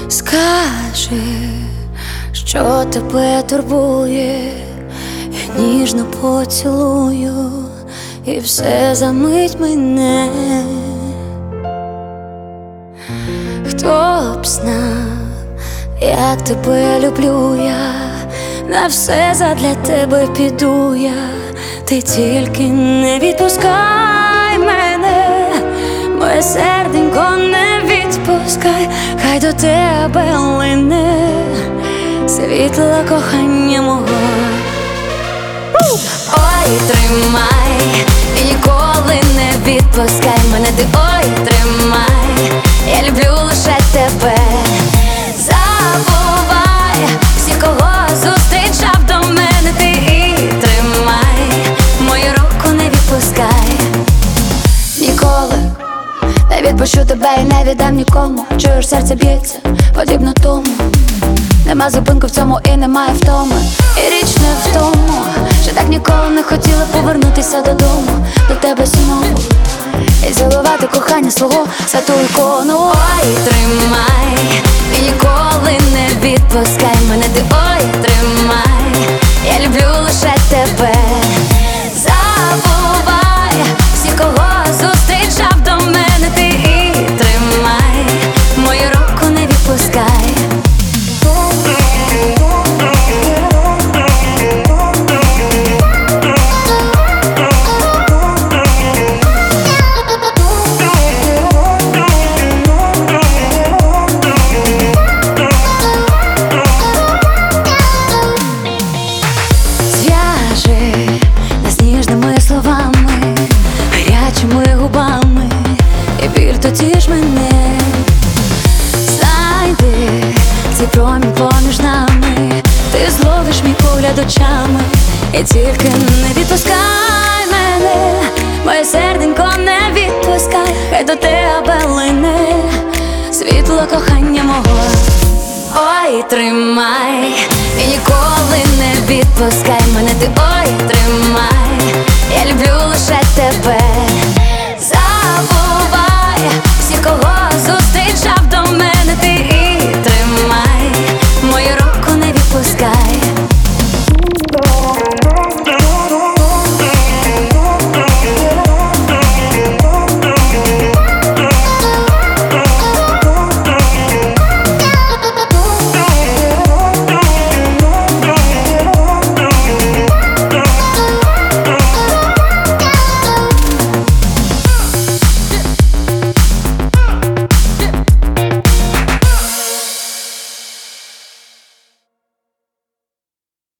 Скажи, що тебе турбує, я ніжно поцілую, і все замить мене. Хто б знав, як тебе люблю я, на все задля тебе піду я. Ти тільки не відпускай мене, моє серденько не відпускай, хай до тебе лине світло кохання мого. Ой, тримай, і ніколи не відпускай мене, ти ой, тримай, я люблю лише тебе. Забувай всіх, кого зустрічав до мене, ти і тримай, мою руку не відпускай. Ніколи не відпущу тебе і не віддам нікому. Чуєш, серце б'ється, подібно тому. Нема зупинку в цьому і немає втоми. І річ не в тому, що так ніколи не хотіла повернутися додому, до тебе знову і цілувати кохання свого святу ікону. Ой, тримай, і ніколи не відпускай мене, ти ой, тримай, я люблю лише тебе. Забувай всіх, кого зустрічав до мене, ти і тримай, мою руку не відпускай. Гарячими губами, і біль тоді ж мене. Знайди цей промінь поміж нами, ти зловиш мій погляд очами, і тільки не відпускай мене, моє серденько не відпускай, хай до тебе лине світло кохання мого. Ой, тримай, і ніколи не відпускай мене, ти ой, тримай, я люблю лише тебе.